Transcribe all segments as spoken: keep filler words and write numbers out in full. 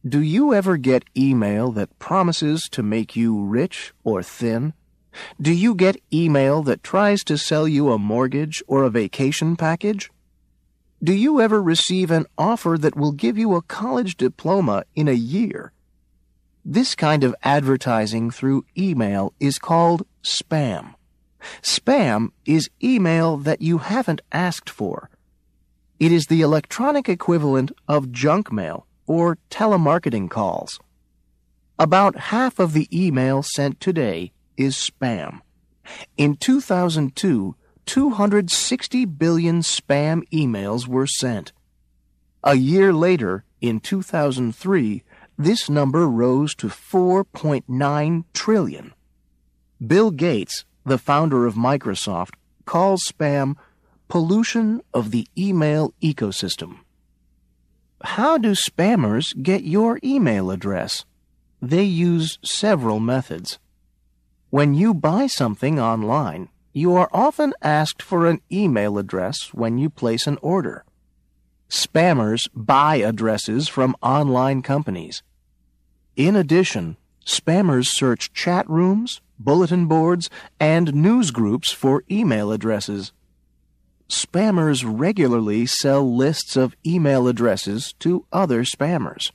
Do you ever get email that promises to make you rich or thin? Do you get email that tries to sell you a mortgage or a vacation package? Do you ever receive an offer that will give you a college diploma in a year? This kind of advertising through email is called spam. Spam is email that you haven't asked for. It is the electronic equivalent of junk mail or telemarketing calls. About half of the email sent today is spam. In two thousand two, two hundred sixty billion spam emails were sent. A year later, in two thousand three, this number rose to four point nine trillion. Bill Gates, the founder of Microsoft, calls spam pollution of the email ecosystem. How do spammers get your email address? They use several methods. When you buy something online, you are often asked for an email address when you place an order. Spammers buy addresses from online companies. In addition, spammers search chat rooms, bulletin boards, and news groups for email addresses. Spammers regularly sell lists of email addresses to other spammers.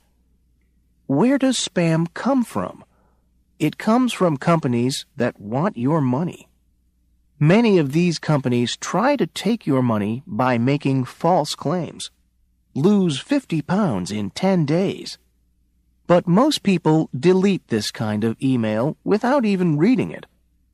Where does spam come from? It comes from companies that want your money. Many of these companies try to take your money by making false claims. Lose fifty pounds in ten days. But most people delete this kind of email without even reading it.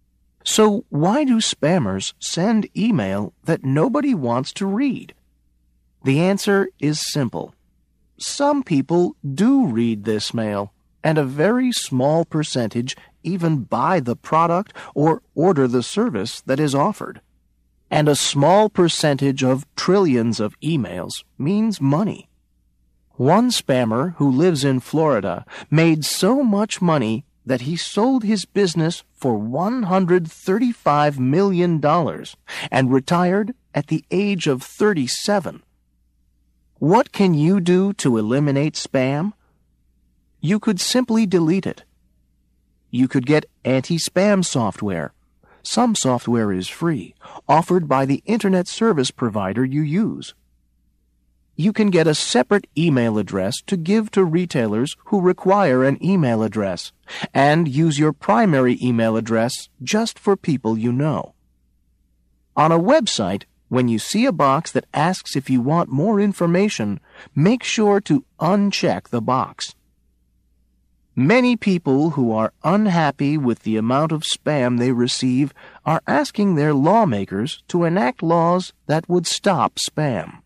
So why do spammers send email that nobody wants to read? The answer is simple. Some people do read this mail, and a very small percentage even buy the product or order the service that is offered. And a small percentage of trillions of emails means money. One spammer who lives in Florida made so much money that he sold his business for one hundred thirty-five million dollars and retired at the age of thirty-seven. What can you do to eliminate spam? You could simply delete it. You could get anti-spam software. Some software is free, offered by the internet service provider you use. You can get a separate email address to give to retailers who require an email address, and use your primary email address just for people you know. On a website, when you see a box that asks if you want more information, make sure to uncheck the box. Many people who are unhappy with the amount of spam they receive are asking their lawmakers to enact laws that would stop spam.